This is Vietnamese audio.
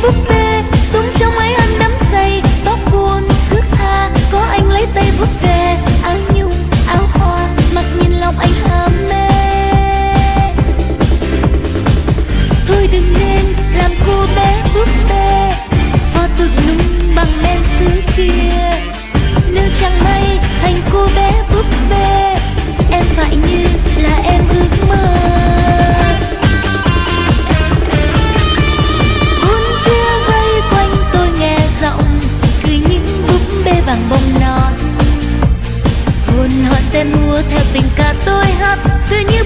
búp bê tung trong máy ăn đắm say, tóc buồn thước tha có anh lấy tay vuốt về, áo nhung áo hoa mặc nhìn lòng anh ham mê. Thôi đừng nên làm cô bé búp bê hoa tươi nung bằng men xứ kia. Nếu chẳng may thành cô bé búp bê, em phải như là em ước mơ. Buôn kia vây quanh tôi nghe giọng cười những búp bê vàng bông non. Hồn họ sẽ mua theo tình ca tôi hát, tựa như